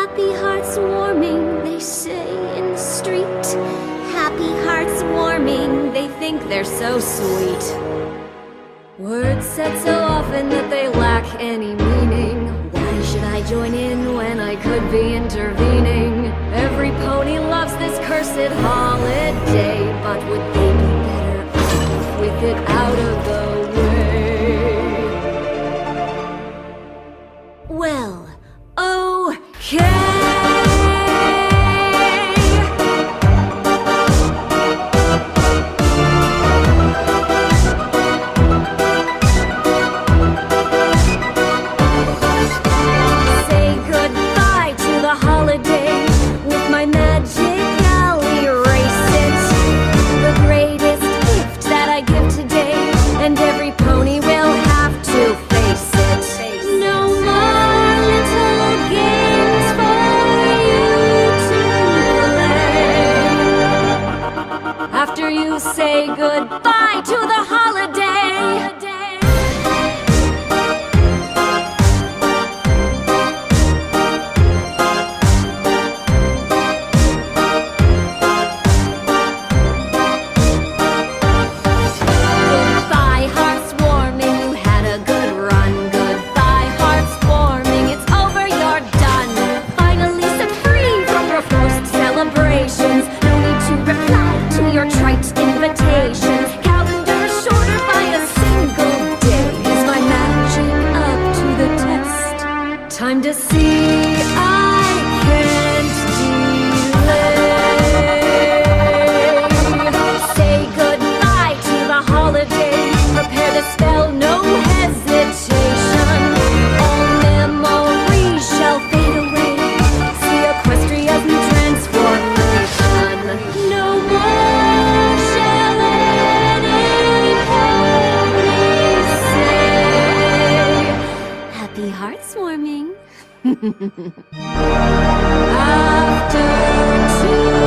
Happy hearts warming, they say in the street. Happy hearts warming, they think they're so sweet. Words said so often that they lack any meaning. Why should I join in when I could be intervening? Every pony loves this cursed holiday, but would they be better off with it out of the way? Well, okay. After you say goodbye to the holiday. Goodbye, hearts warming, you had a good run. Goodbye, hearts warming, it's over, you're done. Finally set free from your forced celebrations. No need to reply to your trite invitations. Calendar shorter by a single day. Is my magic up to the test? Time to see I can't delay. Say goodbye to the holiday. Prepare to spell no hesitation. All memories shall fade away. See Equestria's new transformation. No more shall any pony say happy hearts warming. After 2